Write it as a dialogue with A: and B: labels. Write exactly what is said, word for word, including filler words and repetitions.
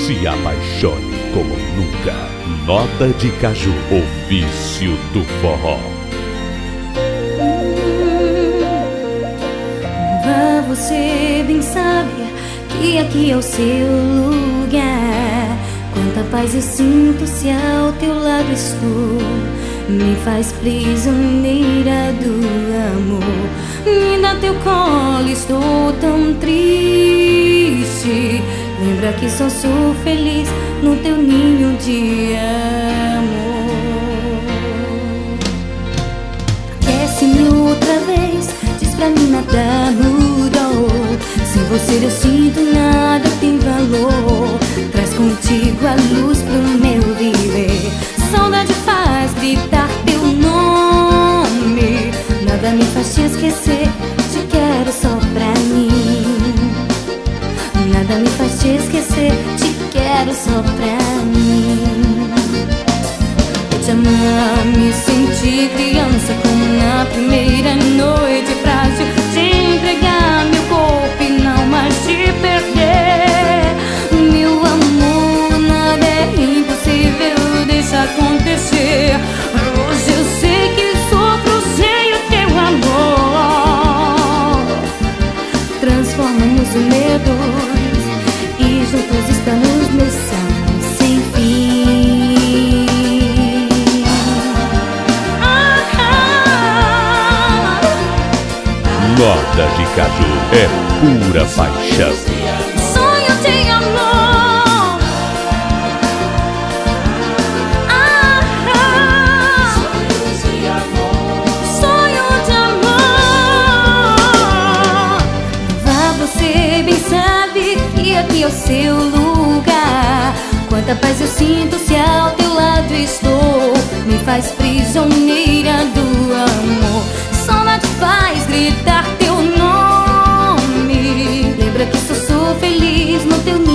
A: Se apaixone como nunca. Nota de Caju, o vício do forró.
B: Vá, você bem sabe que aqui é o seu lugar. Quanta paz eu sinto se ao teu lado estou. Me faz prisioneira do amor. Me dá teu colo, estou tão triste. Lembra que só sou feliz no teu ninho de amor. Aquece-me outra vez, diz pra mim nada mudou. Sem você eu sinto nada tem valor. Traz contigo a luz pro meu viver. Saudade faz gritar teu nome. Nada me faz te esquecer, te quero só pra mim. Nada me faz te esquecer, te quero só pra mim. Eu te amar, me sentir criança como na primeira noite frágil. Te entregar meu corpo e não mais te perder. Meu amor, nada é impossível, deixa acontecer. Hoje eu sei que sofro sem o teu amor. Transformamos o medo e juntos estamos missão sem fim. Ah, ah.
A: Nota de Caju é pura paixão.
B: Sonho de amor. Ah, ah. Sonho de amor. Vá, você bem sabe que aqui é o seu lugar. Quanta paz eu sinto se ao teu lado estou. Me faz prisioneira do amor. Saudade faz gritar teu nome. Lembra que só sou feliz no teu ninho.